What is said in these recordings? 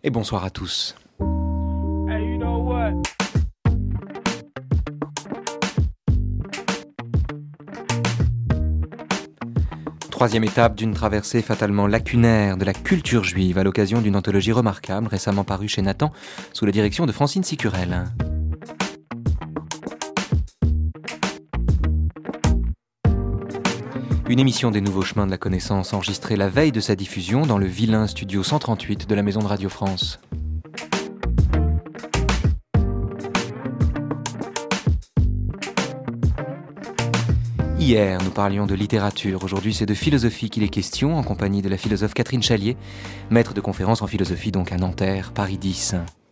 et bonsoir à tous. Hey, you know what? Troisième étape d'une traversée fatalement lacunaire de la culture juive à l'occasion d'une anthologie remarquable récemment parue chez Nathan sous la direction de Francine Sicurel. Une émission des Nouveaux Chemins de la Connaissance enregistrée la veille de sa diffusion dans le vilain studio 138 de la Maison de Radio France. Hier, nous parlions de littérature. Aujourd'hui, c'est de philosophie qu'il est question, en compagnie de la philosophe Catherine Chalier, maître de conférences en philosophie donc à Nanterre, Paris 10.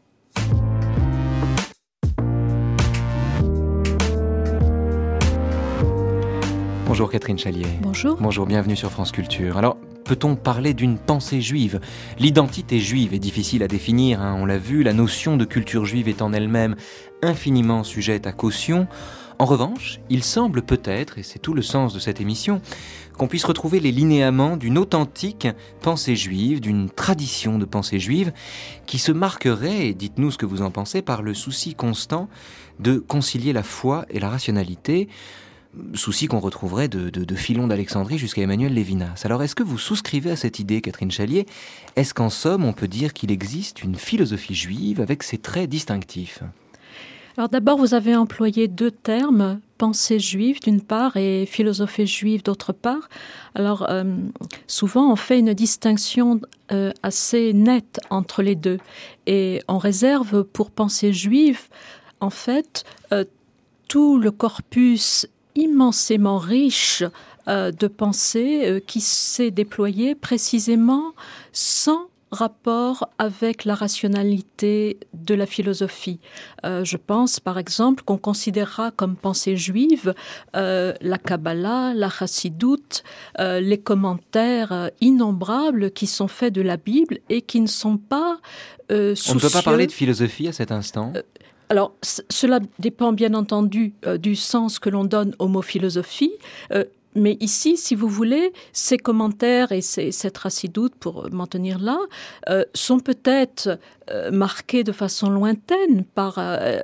Bonjour Catherine Chalier. Bonjour. Bonjour, bienvenue sur France Culture. Alors, peut-on parler d'une pensée juive ? L'identité juive est difficile à définir, on l'a vu, la notion de culture juive est en elle-même infiniment sujette à caution. En revanche, il semble peut-être, et c'est tout le sens de cette émission, qu'on puisse retrouver les linéaments d'une authentique pensée juive, d'une tradition de pensée juive, qui se marquerait, et dites-nous ce que vous en pensez, par le souci constant de concilier la foi et la rationalité, souci qu'on retrouverait de Philon d'Alexandrie jusqu'à Emmanuel Lévinas. Alors, est-ce que vous souscrivez à cette idée, Catherine Chalier ? Est-ce qu'en somme, on peut dire qu'il existe une philosophie juive avec ses traits distinctifs ? Alors d'abord, vous avez employé deux termes, pensée juive d'une part et philosophie juive d'autre part. Alors souvent, on fait une distinction assez nette entre les deux. Et on réserve pour pensée juive, en fait, tout le corpus immensément riche de pensée qui s'est déployé précisément sans rapport avec la rationalité de la philosophie. Je pense par exemple qu'on considérera comme pensée juive la Kabbalah, la Chassidoute, les commentaires innombrables qui sont faits de la Bible et qui ne sont pas soucieux. On ne peut pas parler de philosophie à cet instant ? Alors, cela dépend bien entendu du sens que l'on donne au mot philosophie. Mais ici, si vous voulez, ces commentaires et cette chassidoute, pour m'en tenir là, sont peut-être marqués de façon lointaine par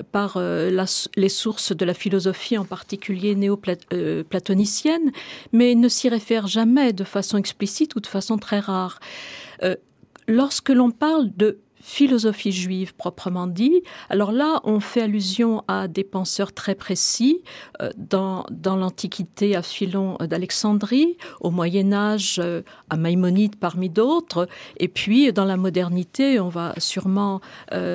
les sources de la philosophie, en particulier néo-platonicienne, mais ne s'y réfèrent jamais de façon explicite ou de façon très rare. Lorsque l'on parle de philosophie juive proprement dit, alors là, on fait allusion à des penseurs très précis, dans l'Antiquité à Philon d'Alexandrie, au Moyen-Âge à Maïmonide parmi d'autres, et puis dans la modernité, on va sûrement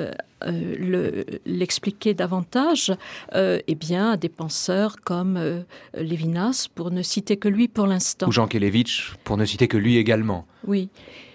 l'expliquer davantage, eh bien, à des penseurs comme Lévinas, pour ne citer que lui pour l'instant. Ou Jean Kelevitch, pour ne citer que lui également. Oui.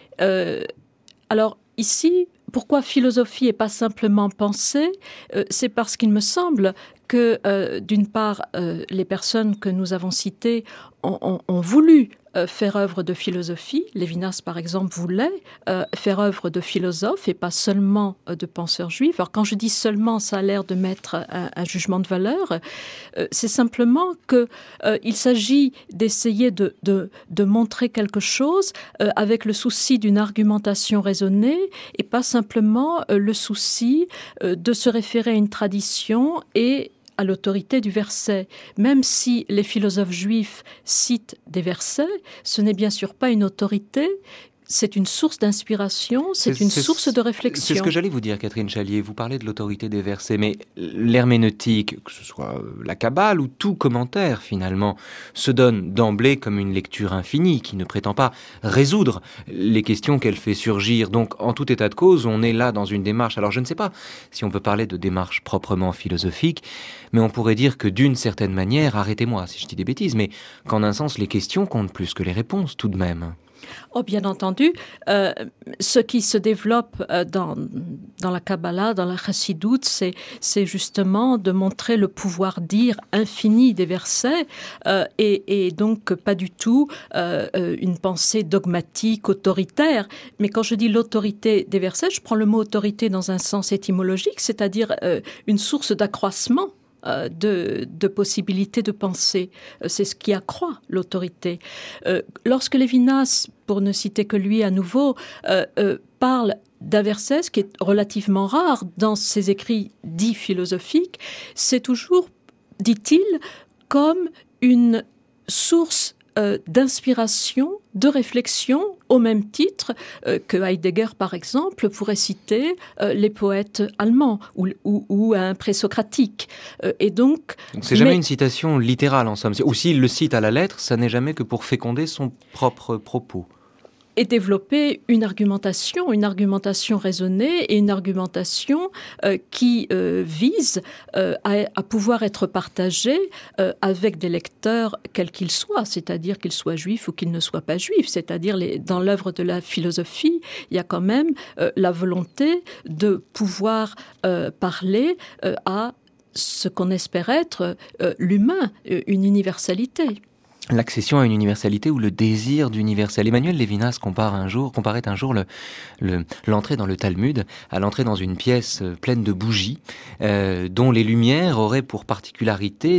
Alors, ici, pourquoi philosophie et pas simplement pensée ? C'est parce qu'il me semble que, d'une part, les personnes que nous avons citées ont voulu faire œuvre de philosophie. Lévinas, par exemple, voulait faire œuvre de philosophe et pas seulement de penseur juif. Alors, quand je dis seulement, ça a l'air de mettre un jugement de valeur. C'est simplement qu'il s'agit d'essayer de montrer quelque chose avec le souci d'une argumentation raisonnée et pas simplement le souci de se référer à une tradition et à l'autorité du verset. Même si les philosophes juifs citent des versets, ce n'est bien sûr pas une autorité, c'est une source d'inspiration, c'est une source de réflexion. C'est ce que j'allais vous dire, Catherine Chalier. Vous parlez de l'autorité des versets, mais l'herméneutique, que ce soit la Kabbale ou tout commentaire, finalement, se donne d'emblée comme une lecture infinie qui ne prétend pas résoudre les questions qu'elle fait surgir. Donc, en tout état de cause, on est là dans une démarche. Alors, je ne sais pas si on peut parler de démarche proprement philosophique, mais on pourrait dire que d'une certaine manière, arrêtez-moi si je dis des bêtises, mais qu'en un sens, les questions comptent plus que les réponses, tout de même. Oh, bien entendu, ce qui se développe dans la Kabbalah, dans la Chassidoute, c'est justement de montrer le pouvoir dire infini des versets et donc pas du tout une pensée dogmatique, autoritaire. Mais quand je dis l'autorité des versets, je prends le mot autorité dans un sens étymologique, c'est-à-dire une source d'accroissement de possibilités de penser. C'est ce qui accroît l'autorité. Lorsque Lévinas, pour ne citer que lui à nouveau, parle d'Averset, ce qui est relativement rare dans ses écrits dits philosophiques, c'est toujours, dit-il, comme une source d'inspiration, de réflexion, au même titre que Heidegger, par exemple, pourrait citer les poètes allemands ou un présocratique. Et donc c'est jamais une citation littérale, en somme. Ou s'il le cite à la lettre, ça n'est jamais que pour féconder son propre propos. Et développer une argumentation raisonnée et une argumentation qui vise à pouvoir être partagée avec des lecteurs quels qu'ils soient, c'est-à-dire qu'ils soient juifs ou qu'ils ne soient pas juifs. C'est-à-dire, dans l'œuvre de la philosophie, il y a quand même la volonté de pouvoir parler à ce qu'on espère être l'humain, une universalité. L'accession à une universalité ou le désir d'universel. Emmanuel Levinas comparait un jour l'entrée dans le Talmud à l'entrée dans une pièce pleine de bougies, dont les lumières auraient pour particularité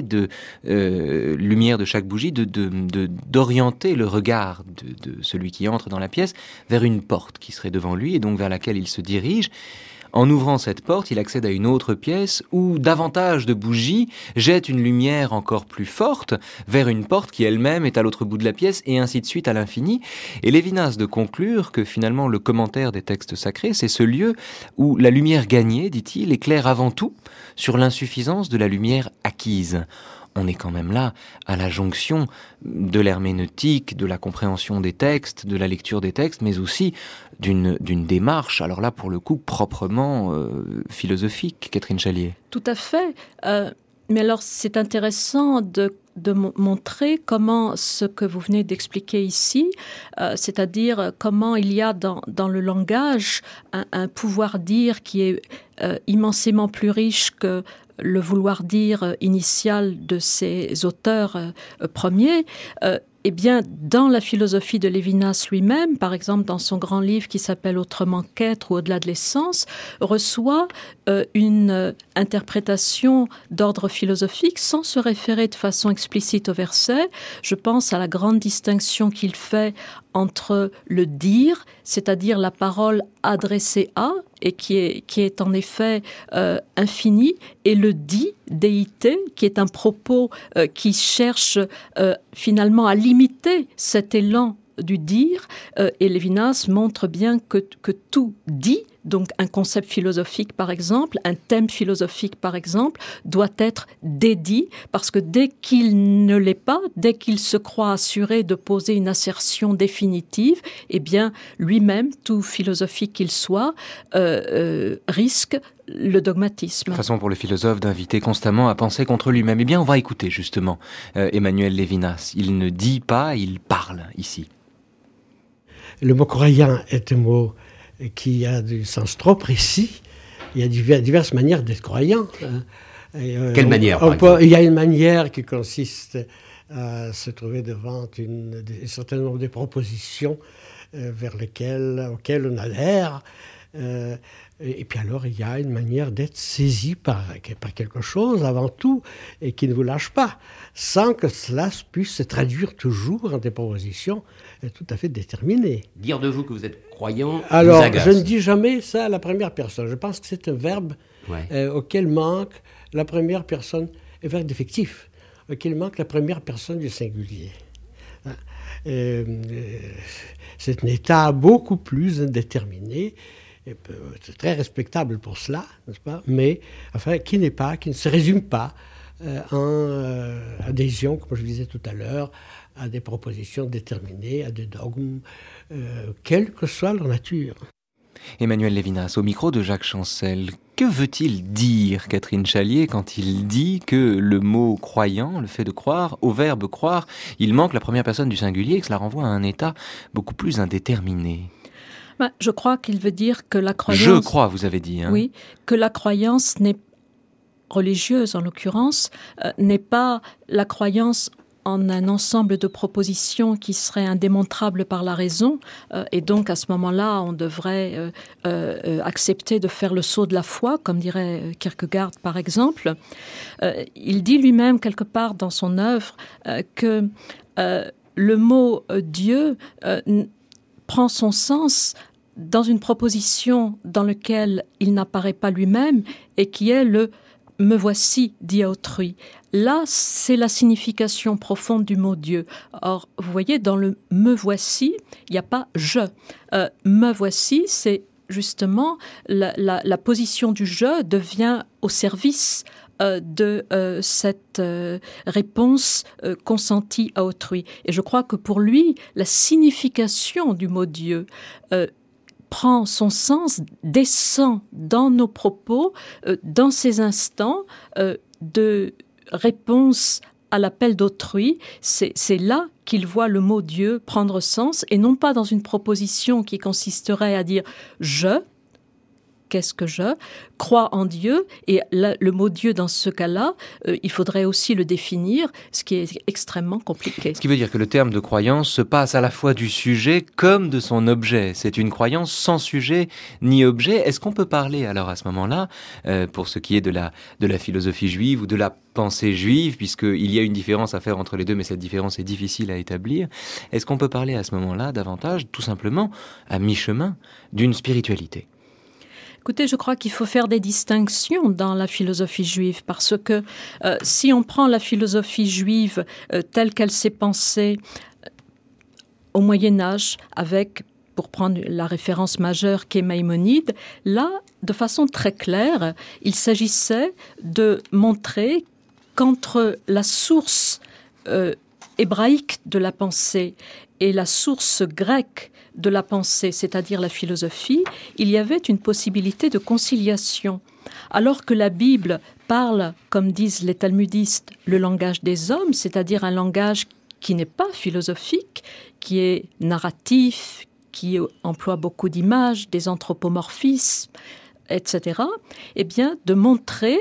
lumière de chaque bougie, d'orienter le regard de celui qui entre dans la pièce vers une porte qui serait devant lui et donc vers laquelle il se dirige. En ouvrant cette porte, il accède à une autre pièce où davantage de bougies jettent une lumière encore plus forte vers une porte qui elle-même est à l'autre bout de la pièce, et ainsi de suite à l'infini. Et Levinas de conclure que finalement le commentaire des textes sacrés, c'est ce lieu où la lumière gagnée, dit-il, éclaire avant tout sur l'insuffisance de la lumière acquise. On est quand même là à la jonction de l'herméneutique, de la compréhension des textes, de la lecture des textes, mais aussi d'une démarche, alors là pour le coup proprement philosophique, Catherine Chalier. Tout à fait. Mais alors c'est intéressant de montrer comment ce que vous venez d'expliquer ici, c'est-à-dire comment il y a dans le langage un pouvoir dire qui est immensément plus riche que le vouloir dire initial de ces auteurs premiers, eh bien, dans la philosophie de Levinas lui-même, par exemple dans son grand livre qui s'appelle Autrement qu'être ou Au-delà de l'essence, reçoit une interprétation d'ordre philosophique sans se référer de façon explicite au verset. Je pense à la grande distinction qu'il fait entre le dire, c'est-à-dire la parole adressée à, et qui est en effet infini, et le dit, déité, qui est un propos qui cherche finalement à limiter cet élan du dire, et Levinas montre bien que tout dit, donc un concept philosophique par exemple, un thème philosophique par exemple, doit être dédit, parce que dès qu'il ne l'est pas, dès qu'il se croit assuré de poser une assertion définitive, eh bien lui-même, tout philosophique qu'il soit, risque le dogmatisme. Façon pour le philosophe d'inviter constamment à penser contre lui-même. Eh bien, on va écouter justement Emmanuel Levinas. Il ne dit pas, il parle ici. Le mot croyant est un mot qui a du sens trop précis. Il y a diverses manières d'être croyant. Quelle manière, il y a une manière qui consiste à se trouver devant un certain nombre de propositions auxquelles on adhère. Et puis alors, il y a une manière d'être saisi par quelque chose avant tout, et qui ne vous lâche pas, sans que cela puisse se traduire toujours en des propositions tout à fait déterminées. Dire de vous que vous êtes croyant alors, vous agace. Je ne dis jamais ça à la première personne. Je pense que c'est un verbe auquel manque la première personne, un verbe défectif, auquel manque la première personne du singulier. C'est un état beaucoup plus indéterminé, c'est très respectable pour cela, n'est-ce pas? Mais enfin, qui ne se résume pas en adhésion, comme je disais tout à l'heure, à des propositions déterminées, à des dogmes, quelle que soit leur nature. Emmanuel Levinas, au micro de Jacques Chancel, que veut-il dire, Catherine Chalier, quand il dit que le mot croyant, le fait de croire, au verbe croire, il manque la première personne du singulier et que cela renvoie à un état beaucoup plus indéterminé? Je crois qu'il veut dire que la croyance... Je crois, vous avez dit. Oui, que la croyance religieuse, en l'occurrence, n'est pas la croyance en un ensemble de propositions qui seraient indémontrables par la raison, et donc à ce moment-là, on devrait accepter de faire le saut de la foi, comme dirait Kierkegaard par exemple. Il dit lui-même quelque part dans son œuvre que le mot Dieu prend son sens dans une proposition dans laquelle il n'apparaît pas lui-même et qui est le « me voici » dit à autrui. Là, c'est la signification profonde du mot Dieu. Or, vous voyez, dans le « me voici », il n'y a pas « je ». Me voici, c'est justement la position du « je » devient au service de cette réponse consentie à autrui. Et je crois que pour lui, la signification du mot Dieu prend son sens, descend dans nos propos, dans ces instants de réponse à l'appel d'autrui. C'est là qu'il voit le mot Dieu prendre sens, et non pas dans une proposition qui consisterait à dire « je ». Qu'est-ce que je crois en Dieu? Et le mot Dieu, dans ce cas-là, il faudrait aussi le définir, ce qui est extrêmement compliqué. Ce qui veut dire que le terme de croyance se passe à la fois du sujet comme de son objet. C'est une croyance sans sujet ni objet. Est-ce qu'on peut parler alors à ce moment-là, pour ce qui est de la philosophie juive ou de la pensée juive, puisqu'il y a une différence à faire entre les deux, mais cette différence est difficile à établir. Est-ce qu'on peut parler à ce moment-là davantage, tout simplement, à mi-chemin, d'une spiritualité ? Écoutez, je crois qu'il faut faire des distinctions dans la philosophie juive, parce que si on prend la philosophie juive telle qu'elle s'est pensée au Moyen-Âge, avec, pour prendre la référence majeure qu'est Maïmonide, là, de façon très claire, il s'agissait de montrer qu'entre la source hébraïque de la pensée et la source grecque de la pensée, c'est-à-dire la philosophie, il y avait une possibilité de conciliation. Alors que la Bible parle, comme disent les talmudistes, le langage des hommes, c'est-à-dire un langage qui n'est pas philosophique, qui est narratif, qui emploie beaucoup d'images, des anthropomorphismes, etc., eh bien, de montrer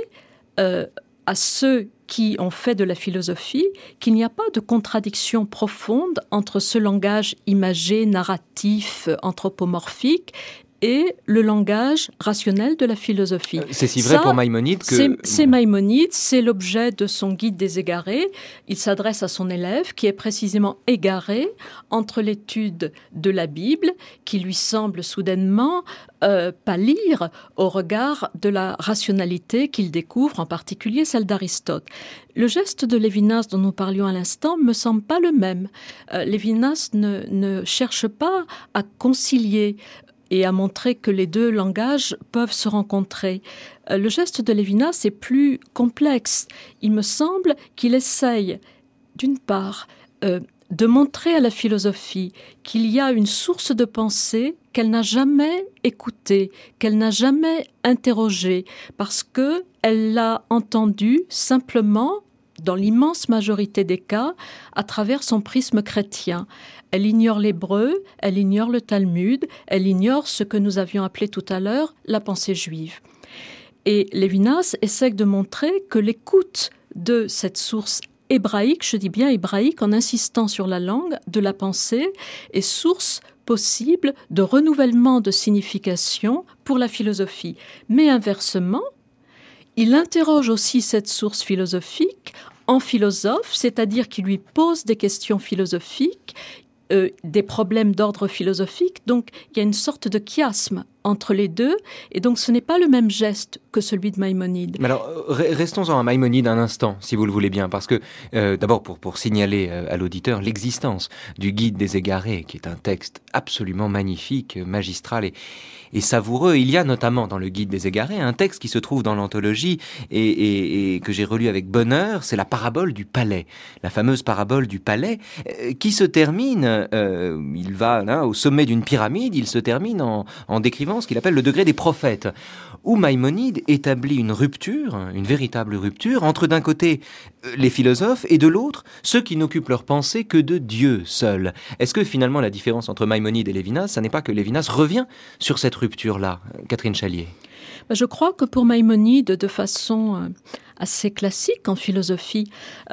à ceux qui ont fait de la philosophie qu'il n'y a pas de contradiction profonde entre ce langage imagé, narratif, anthropomorphique et le langage rationnel de la philosophie. C'est si vrai pour Maïmonide que... C'est Maïmonide, c'est l'objet de son guide des égarés. Il s'adresse à son élève qui est précisément égaré entre l'étude de la Bible, qui lui semble soudainement pâlir au regard de la rationalité qu'il découvre, en particulier celle d'Aristote. Le geste de Lévinas dont nous parlions à l'instant me semble pas le même. Lévinas ne cherche pas à concilier et à montrer que les deux langages peuvent se rencontrer. Le geste de Lévinas est plus complexe. Il me semble qu'il essaye, d'une part, de montrer à la philosophie qu'il y a une source de pensée qu'elle n'a jamais écoutée, qu'elle n'a jamais interrogée, parce qu'elle l'a entendue simplement, dans l'immense majorité des cas, à travers son prisme chrétien. Elle ignore l'hébreu, elle ignore le Talmud, elle ignore ce que nous avions appelé tout à l'heure la pensée juive. Et Lévinas essaie de montrer que l'écoute de cette source hébraïque, je dis bien hébraïque en insistant sur la langue, de la pensée, est source possible de renouvellement de signification pour la philosophie. Mais inversement, il interroge aussi cette source philosophique en philosophe, c'est-à-dire qu'il lui pose des questions philosophiques, des problèmes d'ordre philosophique. Donc, il y a une sorte de chiasme entre les deux, et donc ce n'est pas le même geste que celui de Maïmonide. Mais alors, restons-en à Maïmonide un instant, si vous le voulez bien, parce que, d'abord, pour signaler à l'auditeur l'existence du Guide des égarés, qui est un texte absolument magnifique, magistral et savoureux. Il y a notamment dans le Guide des égarés un texte qui se trouve dans l'anthologie et que j'ai relu avec bonheur, c'est la parabole du palais, la fameuse parabole du palais, qui se termine, il va là, au sommet d'une pyramide, il se termine en décrivant ce qu'il appelle le degré des prophètes, où Maïmonide établit une rupture, une véritable rupture, entre d'un côté les philosophes et de l'autre ceux qui n'occupent leur pensée que de Dieu seul. Est-ce que finalement la différence entre Maïmonide et Lévinas, ça n'est pas que Lévinas revient sur cette rupture-là, Catherine Chalier? Je crois que pour Maïmonide, de façon assez classique en philosophie,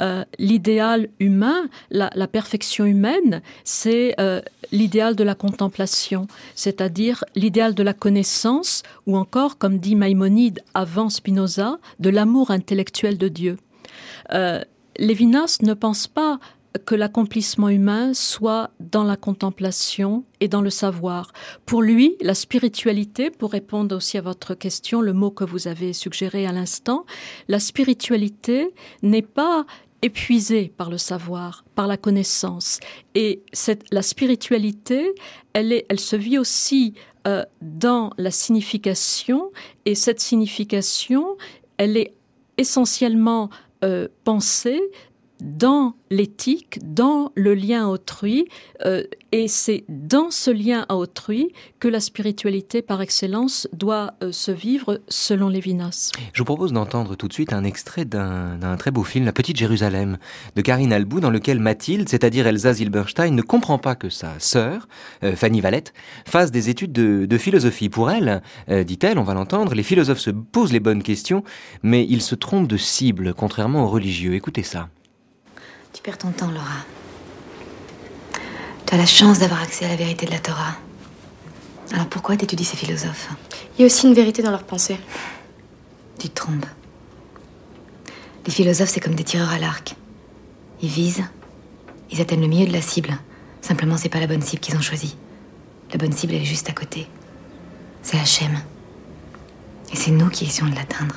l'idéal humain, la perfection humaine, c'est l'idéal de la contemplation, c'est-à-dire l'idéal de la connaissance, ou encore, comme dit Maïmonide avant Spinoza, de l'amour intellectuel de Dieu. Lévinas ne pense pas que l'accomplissement humain soit dans la contemplation et dans le savoir. Pour lui, la spiritualité, pour répondre aussi à votre question, le mot que vous avez suggéré à l'instant, la spiritualité n'est pas épuisée par le savoir, par la connaissance. Et la spiritualité, elle se vit aussi dans la signification, et cette signification, elle est essentiellement pensée dans l'éthique, dans le lien à autrui, et c'est dans ce lien à autrui que la spiritualité par excellence doit se vivre selon Lévinas. Je vous propose d'entendre tout de suite un extrait d'un très beau film, La Petite Jérusalem, de Karine Albout, dans lequel Mathilde, c'est-à-dire Elsa Zilberstein, ne comprend pas que sa sœur, Fanny Valette, fasse des études de philosophie. Pour elle, dit-elle, on va l'entendre, les philosophes se posent les bonnes questions, mais ils se trompent de cible, contrairement aux religieux. Écoutez ça. Tu perds ton temps, Laura. Tu as la chance d'avoir accès à la vérité de la Torah. Alors pourquoi t'étudies ces philosophes ? Il y a aussi une vérité dans leurs pensées. Tu te trompes. Les philosophes, c'est comme des tireurs à l'arc. Ils visent, ils atteignent le milieu de la cible. Simplement, c'est pas la bonne cible qu'ils ont choisie. La bonne cible, elle est juste à côté. C'est Hachem. Et c'est nous qui essayons de l'atteindre.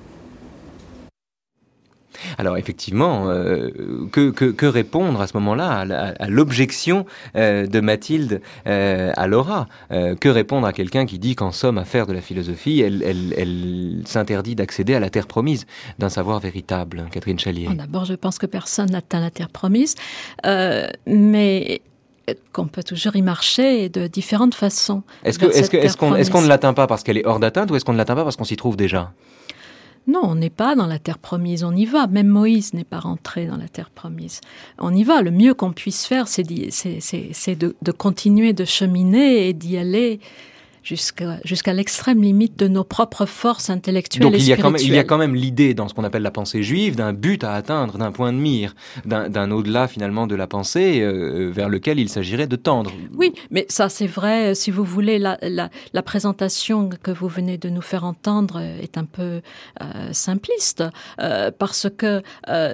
Alors effectivement, que répondre à ce moment-là à l'objection de Mathilde à Laura ? Que répondre à quelqu'un qui dit qu'en somme, à faire de la philosophie, elle s'interdit d'accéder à la terre promise d'un savoir véritable, Catherine Chalier ? D'abord, je pense que personne n'atteint la terre promise, mais qu'on peut toujours y marcher de différentes façons. Est-ce qu'on ne l'atteint pas parce qu'elle est hors d'atteinte, ou est-ce qu'on ne l'atteint pas parce qu'on s'y trouve déjà ? Non, on n'est pas dans la terre promise, on y va. Même Moïse n'est pas rentré dans la terre promise. On y va. Le mieux qu'on puisse faire, c'est de continuer de cheminer et d'y aller jusqu'à l'extrême limite de nos propres forces intellectuelles. Donc et spirituelles. Il y a quand même l'idée dans ce qu'on appelle la pensée juive d'un but à atteindre, d'un point de mire, d'un au-delà finalement de la pensée vers lequel il s'agirait de tendre. Oui, mais ça c'est vrai, si vous voulez, la présentation que vous venez de nous faire entendre est un peu simpliste, parce que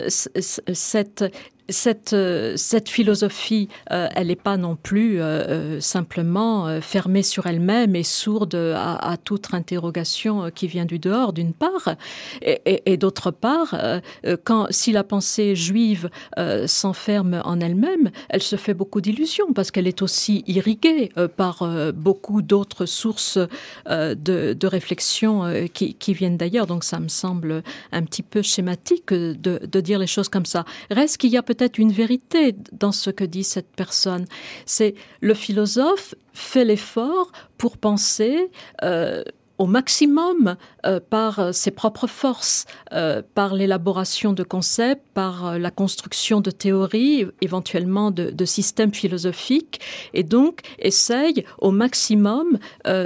cette philosophie, elle n'est pas non plus simplement fermée sur elle-même et sourde à toute interrogation qui vient du dehors, d'une part, et d'autre part, si la pensée juive s'enferme en elle-même, elle se fait beaucoup d'illusions parce qu'elle est aussi irriguée par beaucoup d'autres sources de réflexion qui viennent d'ailleurs. Donc ça me semble un petit peu schématique de dire les choses comme ça. Reste qu'il y a peut-être une vérité dans ce que dit cette personne. C'est le philosophe fait l'effort pour penser au maximum par ses propres forces, par l'élaboration de concepts, par la construction de théories, éventuellement de systèmes philosophiques, et donc essaye au maximum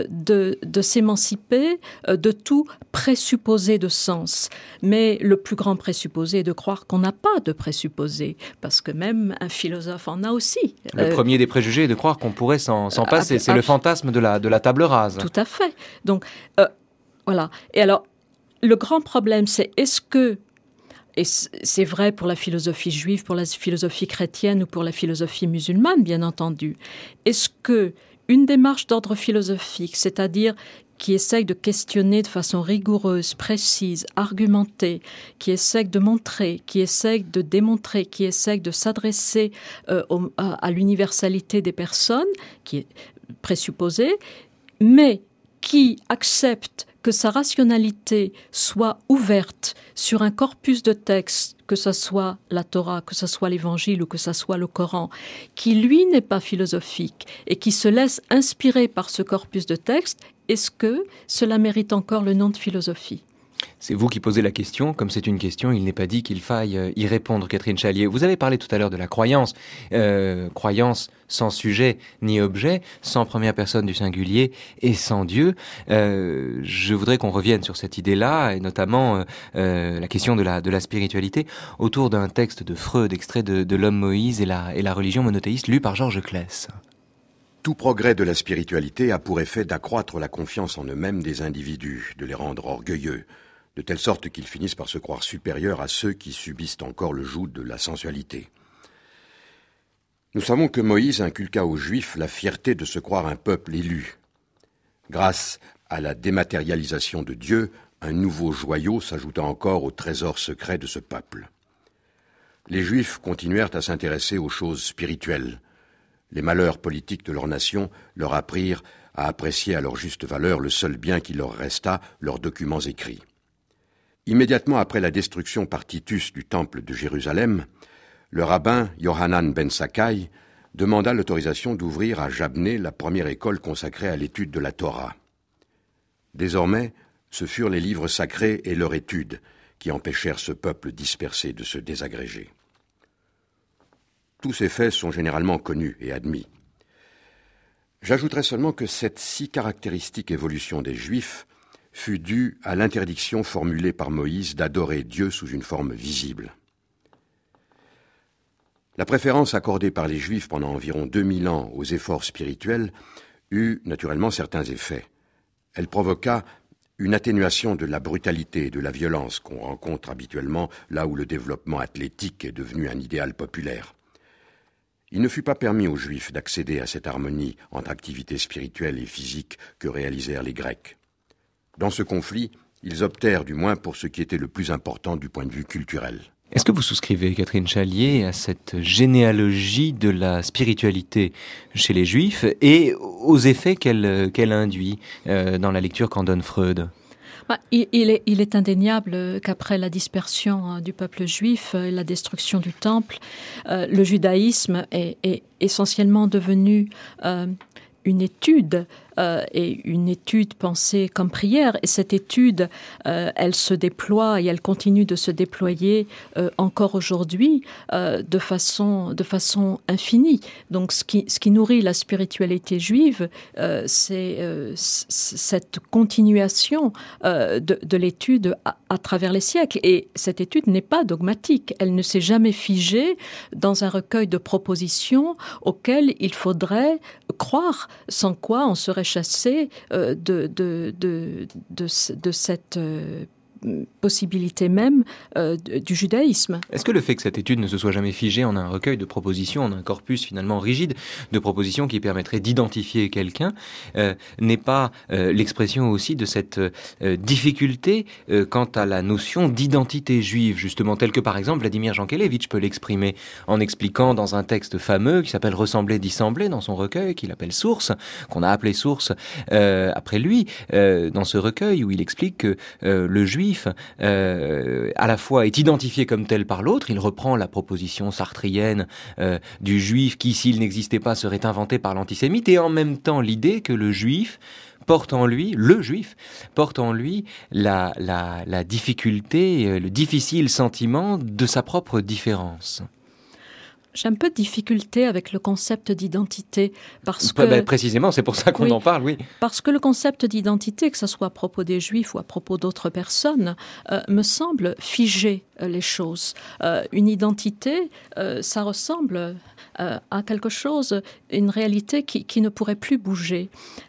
de s'émanciper de tout présupposé de sens. Mais le plus grand présupposé est de croire qu'on n'a pas de présupposé, parce que même un philosophe en a aussi. Le premier des préjugés est de croire qu'on pourrait s'en passer. C'est le fantasme de la table rase. Tout à fait. Donc, voilà. Et alors, le grand problème, c'est est-ce que, et c'est vrai pour la philosophie juive, pour la philosophie chrétienne ou pour la philosophie musulmane, bien entendu, est-ce que une démarche d'ordre philosophique, c'est-à-dire qui essaye de questionner de façon rigoureuse, précise, argumentée, qui essaye de montrer, qui essaye de démontrer, qui essaye de s'adresser à l'universalité des personnes, qui est présupposée, mais qui accepte que sa rationalité soit ouverte sur un corpus de textes, que ce soit la Torah, que ce soit l'Évangile ou que ce soit le Coran, qui lui n'est pas philosophique et qui se laisse inspirer par ce corpus de textes, est-ce que cela mérite encore le nom de philosophie ? C'est vous qui posez la question. Comme c'est une question, il n'est pas dit qu'il faille y répondre, Catherine Chalier. Vous avez parlé tout à l'heure de la croyance. Croyance sans sujet ni objet, sans première personne du singulier et sans Dieu. Je voudrais qu'on revienne sur cette idée-là, et notamment la question de la spiritualité, autour d'un texte de Freud, extrait de L'homme Moïse et la religion monothéiste, lu par Georges Claes. Tout progrès de la spiritualité a pour effet d'accroître la confiance en eux-mêmes des individus, de les rendre orgueilleux, de telle sorte qu'ils finissent par se croire supérieurs à ceux qui subissent encore le joug de la sensualité. Nous savons que Moïse inculqua aux Juifs la fierté de se croire un peuple élu. Grâce à la dématérialisation de Dieu, un nouveau joyau s'ajouta encore au trésor secret de ce peuple. Les Juifs continuèrent à s'intéresser aux choses spirituelles. Les malheurs politiques de leur nation leur apprirent à apprécier à leur juste valeur le seul bien qui leur resta, leurs documents écrits. Immédiatement après la destruction par Titus du temple de Jérusalem, le rabbin Yohanan ben Sakkai demanda l'autorisation d'ouvrir à Jabné la première école consacrée à l'étude de la Torah. Désormais, ce furent les livres sacrés et leur étude qui empêchèrent ce peuple dispersé de se désagréger. Tous ces faits sont généralement connus et admis. J'ajouterai seulement que cette si caractéristique évolution des Juifs fut due à l'interdiction formulée par Moïse d'adorer Dieu sous une forme visible. La préférence accordée par les Juifs pendant environ 2000 ans aux efforts spirituels eut naturellement certains effets. Elle provoqua une atténuation de la brutalité et de la violence qu'on rencontre habituellement là où le développement athlétique est devenu un idéal populaire. Il ne fut pas permis aux Juifs d'accéder à cette harmonie entre activités spirituelles et physiques que réalisèrent les Grecs. Dans ce conflit, ils optèrent du moins pour ce qui était le plus important du point de vue culturel. Est-ce que vous souscrivez, Catherine Chalier, à cette généalogie de la spiritualité chez les Juifs et aux effets qu'elle induit dans la lecture qu'en donne Freud ? Il est indéniable qu'après la dispersion du peuple juif et la destruction du temple, le judaïsme est essentiellement devenu une étude et une étude pensée comme prière. Et cette étude, elle se déploie et elle continue de se déployer encore aujourd'hui de façon infinie. Donc ce qui nourrit la spiritualité juive, c'est cette continuation de l'étude à travers les siècles. Et cette étude n'est pas dogmatique. Elle ne s'est jamais figée dans un recueil de propositions auxquelles il faudrait croire, sans quoi on serait chassé de cette possibilité même du judaïsme. Est-ce que le fait que cette étude ne se soit jamais figée en un recueil de propositions, en un corpus finalement rigide de propositions qui permettraient d'identifier quelqu'un, n'est pas l'expression aussi de cette difficulté quant à la notion d'identité juive, justement, telle que par exemple Vladimir Jankélévitch peut l'exprimer en expliquant dans un texte fameux qui s'appelle « Ressembler, dissembler » dans son recueil, qu'il appelle « Source », qu'on a appelé « Source » après lui, dans ce recueil où il explique que le juif à la fois est identifié comme tel par l'autre. Il reprend la proposition sartrienne du juif qui, s'il n'existait pas, serait inventé par l'antisémite, et en même temps l'idée que le juif porte en lui la difficulté, le difficile sentiment de sa propre différence. J'ai un peu de difficulté avec le concept d'identité parce que... précisément, c'est pour ça qu'on en parle, oui. Parce que le concept d'identité, que ce soit à propos des Juifs ou à propos d'autres personnes, me semble figer les choses. Une identité, ça ressemble à quelque chose, une réalité qui ne pourrait plus bouger.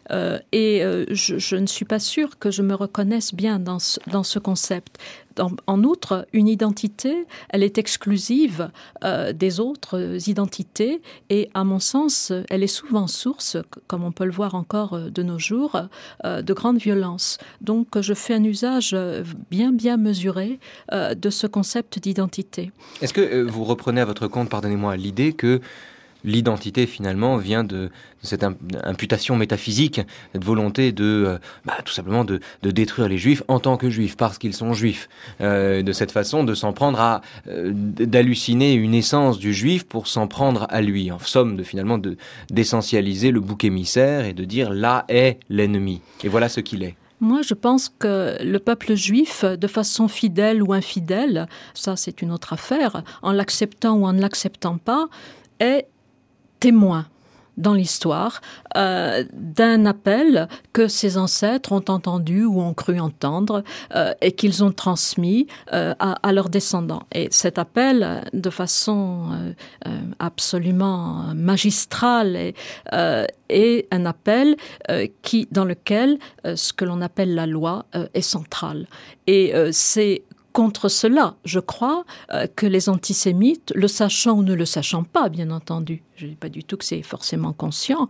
Je ne suis pas sûre que je me reconnaisse bien dans ce concept. En outre, une identité, elle est exclusive des autres identités et, à mon sens, elle est souvent source, comme on peut le voir encore de nos jours, de grandes violences. Donc, je fais un usage bien mesuré de ce concept d'identité. Est-ce que vous reprenez à votre compte, pardonnez-moi, l'idée que l'identité, finalement, vient de cette imputation métaphysique, cette volonté tout simplement de détruire les Juifs en tant que Juifs, parce qu'ils sont Juifs. De cette façon, de s'en prendre à... d'halluciner une essence du Juif pour s'en prendre à lui. En somme, d'essentialiser le bouc émissaire et de dire « là est l'ennemi ». Et voilà ce qu'il est. Moi, je pense que le peuple juif, de façon fidèle ou infidèle, ça c'est une autre affaire, en l'acceptant ou en ne l'acceptant pas, est témoin dans l'histoire d'un appel que ses ancêtres ont entendu ou ont cru entendre et qu'ils ont transmis à leurs descendants. Et cet appel, de façon absolument magistrale, est un appel dans lequel ce que l'on appelle la loi est central. Et c'est contre cela, je crois que les antisémites, le sachant ou ne le sachant pas, bien entendu, je ne dis pas du tout que c'est forcément conscient,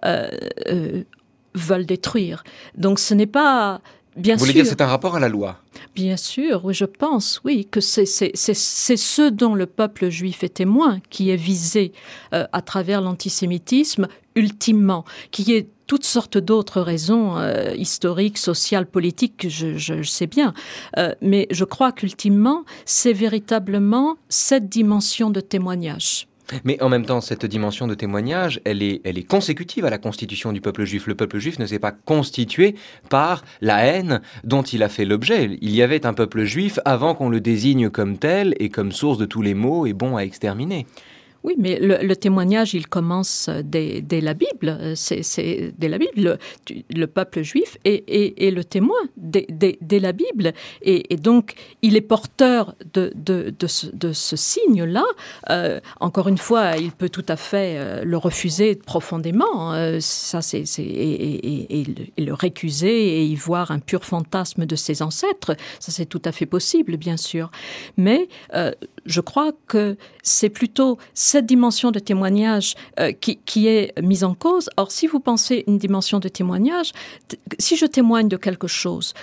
veulent détruire. Donc ce n'est pas... Bien Vous voulez dire que c'est un rapport à la loi? Bien sûr, oui, je pense, oui, que c'est ce dont le peuple juif est témoin qui est visé à travers l'antisémitisme, ultimement, qui est toutes sortes d'autres raisons historiques, sociales, politiques, je sais bien. Mais je crois qu'ultimement, c'est véritablement cette dimension de témoignage. Mais en même temps, cette dimension de témoignage, elle est consécutive à la constitution du peuple juif. Le peuple juif ne s'est pas constitué par la haine dont il a fait l'objet. Il y avait un peuple juif avant qu'on le désigne comme tel et comme source de tous les maux et bon à exterminer. Oui, mais le témoignage, il commence dès la Bible. C'est dès la Bible. Le peuple juif est le témoin dès la Bible. Et donc, il est porteur de ce signe-là. Encore une fois, il peut tout à fait le refuser profondément. Ça, et le récuser et y voir un pur fantasme de ses ancêtres. Ça, c'est tout à fait possible, bien sûr. Mais je crois que c'est plutôt cette dimension de témoignage qui est mise en cause. Or, si vous pensez une dimension de témoignage, si je témoigne de quelque chose,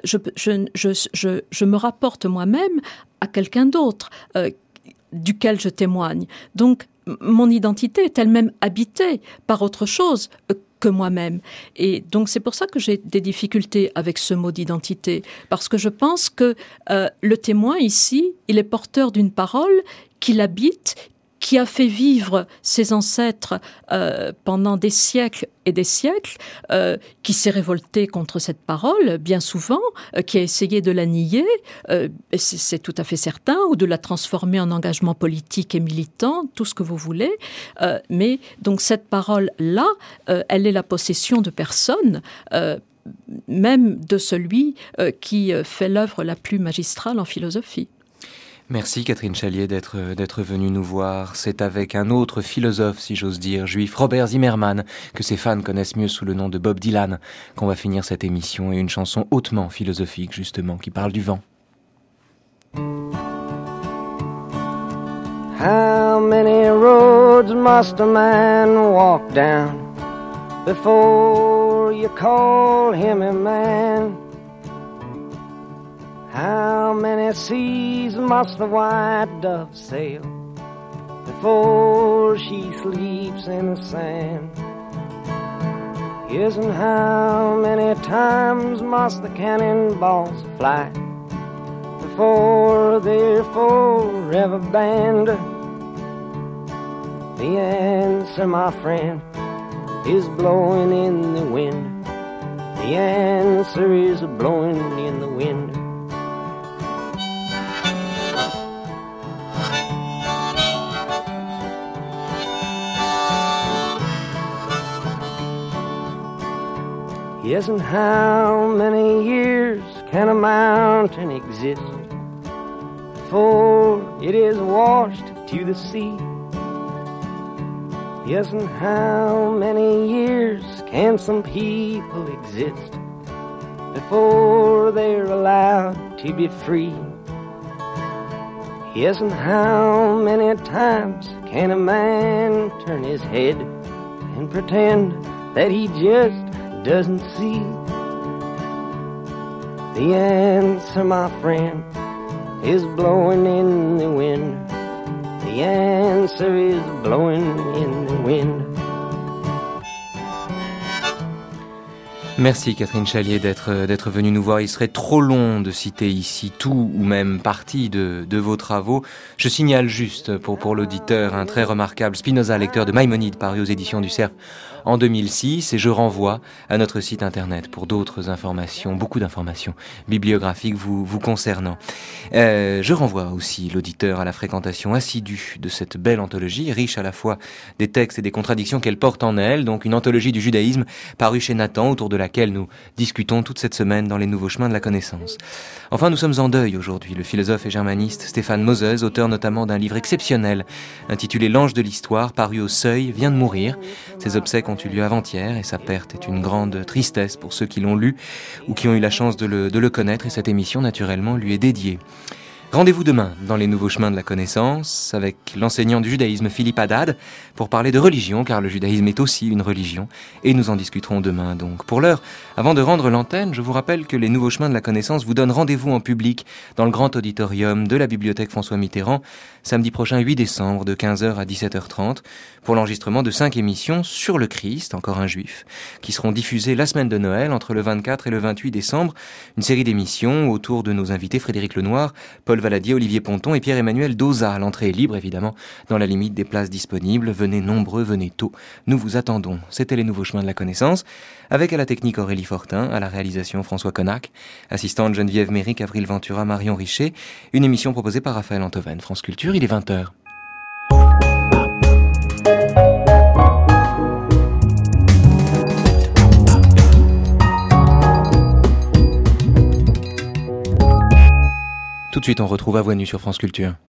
je me rapporte moi-même à quelqu'un d'autre duquel je témoigne. Donc, mon identité est elle-même habitée par autre chose que moi-même. Et donc, c'est pour ça que j'ai des difficultés avec ce mot d'identité. Parce que je pense que le témoin, ici, il est porteur d'une parole qui l'habite, qui a fait vivre ses ancêtres pendant des siècles et des siècles, qui s'est révolté contre cette parole, bien souvent, qui a essayé de la nier, c'est tout à fait certain, ou de la transformer en engagement politique et militant, tout ce que vous voulez. Mais donc cette parole-là, elle est la possession de personnes, même de celui qui fait l'œuvre la plus magistrale en philosophie. Merci Catherine Chalier d'être venue nous voir. C'est avec un autre philosophe, si j'ose dire, juif, Robert Zimmermann, que ses fans connaissent mieux sous le nom de Bob Dylan, qu'on va finir cette émission, et une chanson hautement philosophique, justement, qui parle du vent. How many roads must a man walk down before you call him a man? How many seas must the white dove sail before she sleeps in the sand? Yes, and how many times must the cannonballs fly before they're forever banned? The answer, my friend, is blowing in the wind. The answer is blowing in the wind. Yes, and how many years can a mountain exist before it is washed to the sea? Yes, and how many years can some people exist before they're allowed to be free? Yes, and how many times can a man turn his head and pretend that he just doesn't see? The answer, my friend, is blowing in the wind. The answer is blowing in the wind. Merci Catherine Chalier d'être venue nous voir. Il serait trop long de citer ici tout ou même partie de vos travaux. Je signale juste pour l'auditeur un très remarquable Spinoza, lecteur de Maïmonide, paru aux éditions du Cerf en 2006, et je renvoie à notre site internet pour d'autres informations, beaucoup d'informations bibliographiques vous concernant. Je renvoie aussi l'auditeur à la fréquentation assidue de cette belle anthologie, riche à la fois des textes et des contradictions qu'elle porte en elle, donc une anthologie du judaïsme parue chez Nathan, autour de laquelle nous discutons toute cette semaine dans les nouveaux chemins de la connaissance. Enfin, nous sommes en deuil aujourd'hui. Le philosophe et germaniste Stéphane Moses, auteur notamment d'un livre exceptionnel intitulé L'Ange de l'Histoire, paru au Seuil, vient de mourir. Ses obsèques ont eu lieu avant-hier et sa perte est une grande tristesse pour ceux qui l'ont lu ou qui ont eu la chance de le connaître, et cette émission naturellement lui est dédiée. Rendez-vous demain dans les nouveaux chemins de la connaissance avec l'enseignant du judaïsme Philippe Haddad pour parler de religion, car le judaïsme est aussi une religion, et nous en discuterons demain donc. Pour l'heure, avant de rendre l'antenne, je vous rappelle que les nouveaux chemins de la connaissance vous donnent rendez-vous en public dans le grand auditorium de la bibliothèque François Mitterrand, samedi prochain 8 décembre de 15h à 17h30 pour l'enregistrement de 5 émissions sur le Christ, encore un juif, qui seront diffusées la semaine de Noël entre le 24 et le 28 décembre, une série d'émissions autour de nos invités Frédéric Lenoir, Paul Valadier, Olivier Ponton et Pierre-Emmanuel Doza. L'entrée est libre évidemment, dans la limite des places disponibles. Venez nombreux, venez tôt. Nous vous attendons. C'était les nouveaux chemins de la connaissance, avec à la technique Aurélie Fortin, à la réalisation François Connac, assistante Geneviève Méric, Avril Ventura, Marion Richer. Une émission proposée par Raphaël Antoven. France Culture, il est 20h. Tout de suite, on retrouve À Voix Nue sur France Culture.